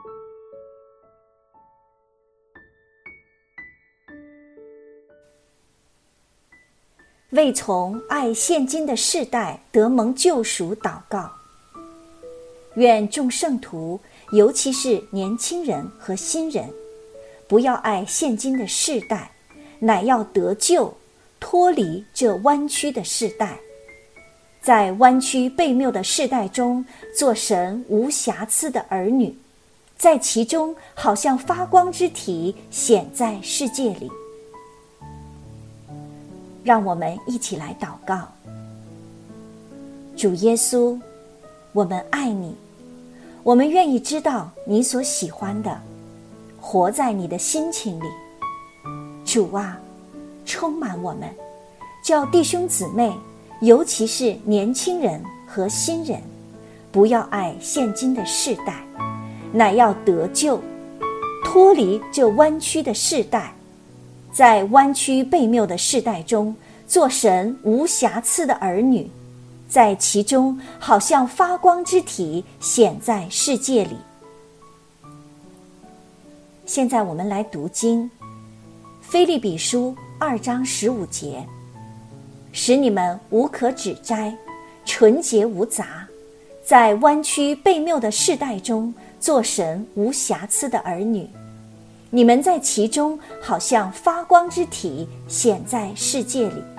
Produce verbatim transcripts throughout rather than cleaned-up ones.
为从爱现今的世代得蒙救赎祷告。愿众圣徒，尤其是年轻人和新人，不要爱现今的世代，乃要得救，脱离这弯曲的世代，在弯曲悖谬的世代中，做神无瑕疵的儿女，在其中好像发光之体显在世界里。让我们一起来祷告。主耶稣，我们爱你，我们愿意知道你所喜欢的，活在你的心情里。主啊，充满我们，叫弟兄姊妹，尤其是年轻人和新人，不要爱现今的世代，乃要得救，脱离这弯曲的世代，在弯曲悖谬的世代中，做神无瑕疵的儿女，在其中好像发光之体显在世界里。现在我们来读经，腓立比书二章十五节，使你们无可指摘，纯洁无杂，在弯曲悖谬的世代中，做神无瑕疵的儿女。你们在其中好像发光之体显在世界里。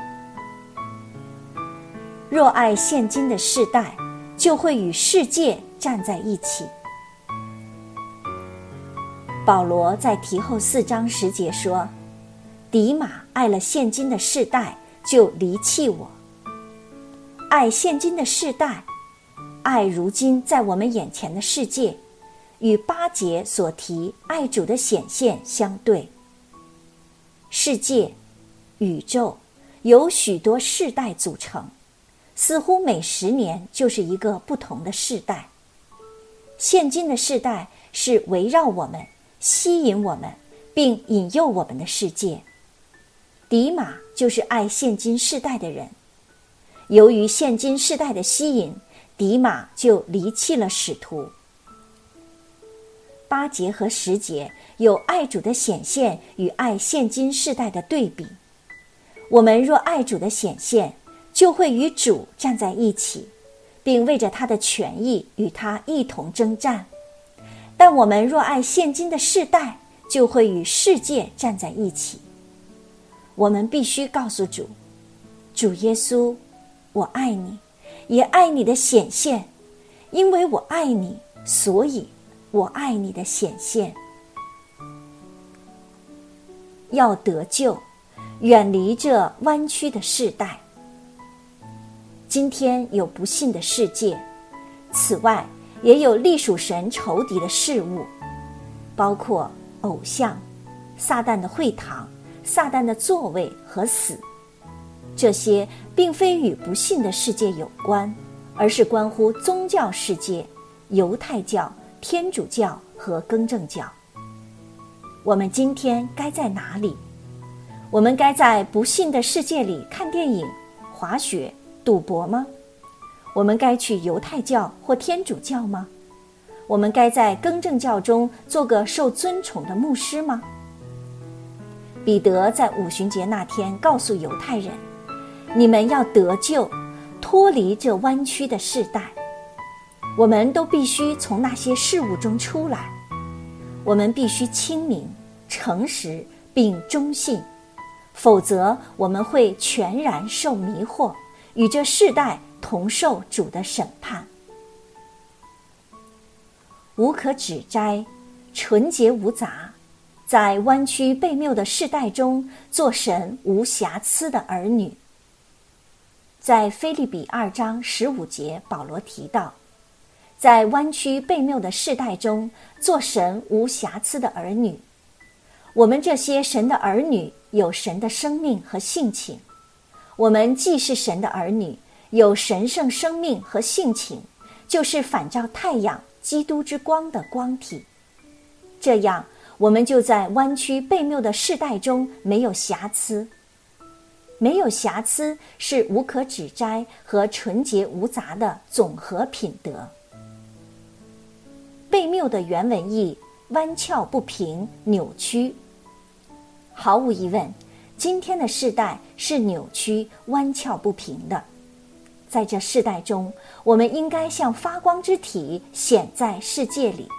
若爱现今的世代，就会与世界站在一起。保罗在提后四章十节说，迪马爱了现今的世代，就离弃我。爱现今的世代，爱如今在我们眼前的世界，与八节所提爱主的显现相对。世界、宇宙由许多世代组成，似乎每十年就是一个不同的世代。现今的世代是围绕我们、吸引我们并引诱我们的世界。迪马就是爱现今世代的人，由于现今世代的吸引，迪马就离弃了使徒。八节和十节有爱主的显现与爱现今世代的对比。我们若爱主的显现，就会与主站在一起，并为着他的权益与他一同征战。但我们若爱现今的世代，就会与世界站在一起。我们必须告诉主，主耶稣，我爱你，也爱你的显现，因为我爱你，所以我爱你的显现。要得救，远离这弯曲的世代。今天有不信的世界，此外也有隶属神仇敌的事物，包括偶像、撒旦的会堂、撒旦的座位和死。这些并非与不信的世界有关，而是关乎宗教世界、犹太教、天主教和更正教。我们今天该在哪里？我们该在不信的世界里看电影、滑雪、赌博吗？我们该去犹太教或天主教吗？我们该在更正教中做个受尊崇的牧师吗？彼得在五旬节那天告诉犹太人，你们要得救，脱离这弯曲的世代。我们都必须从那些事物中出来，我们必须清明、诚实并忠信，否则我们会全然受迷惑，与这世代同受主的审判。无可指摘，纯洁无杂，在弯曲悖谬的世代中，做神无瑕疵的儿女。在腓立比二章十五节，保罗提到，在弯曲悖谬的世代中，做神无瑕疵的儿女。我们这些神的儿女有神的生命和性情，我们既是神的儿女，有神圣生命和性情，就是反照太阳基督之光的光体。这样我们就在弯曲悖谬的世代中没有瑕疵。没有瑕疵是无可指摘和纯洁无杂的总和品德。悖谬的原文意弯翘不平、扭曲。毫无疑问，今天的世代是扭曲、弯翘不平的。在这世代中，我们应该像发光之体显在世界里，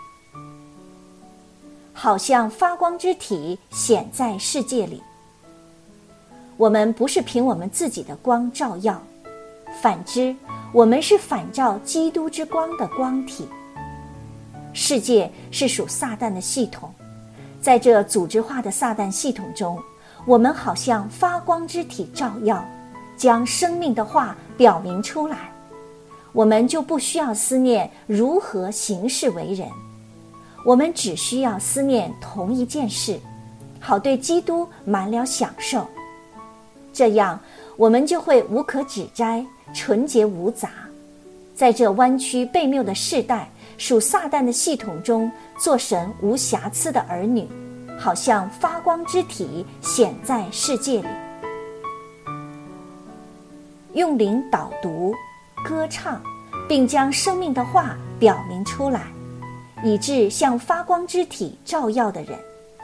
好像发光之体显在世界里。我们不是凭我们自己的光照耀，反之，我们是反照基督之光的光体。世界是属撒旦的系统，在这组织化的撒旦系统中，我们好像发光之体照耀，将生命的话表明出来，我们就不需要思念如何行事为人，我们只需要思念同一件事，好对基督满了享受。这样，我们就会无可指摘，纯洁无杂，在这弯曲悖谬的世代，属撒旦的系统中，做神无瑕疵的儿女，好像发光之体显在世界里。用灵导读、歌唱，并将生命的话表明出来，以致像发光之体照耀的人。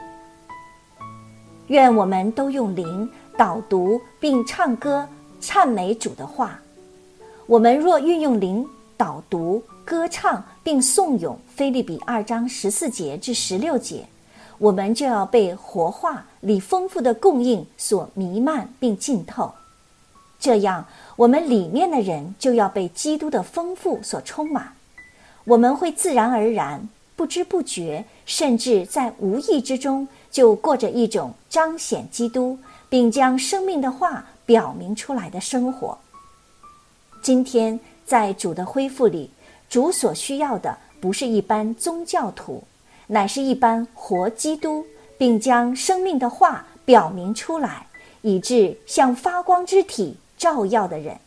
愿我们都用灵导读并唱歌赞美主的话。我们若运用灵导读、歌唱并颂咏腓立比二章十四节至十六节，我们就要被活化里丰富的供应所弥漫并浸透。这样，我们里面的人就要被基督的丰富所充满，我们会自然而然、不知不觉，甚至在无意之中，就过着一种彰显基督并将生命的话表明出来的生活。今天在主的恢复里，主所需要的不是一般宗教徒，乃是一般活基督并将生命的话表明出来，以致像发光之体照耀的人。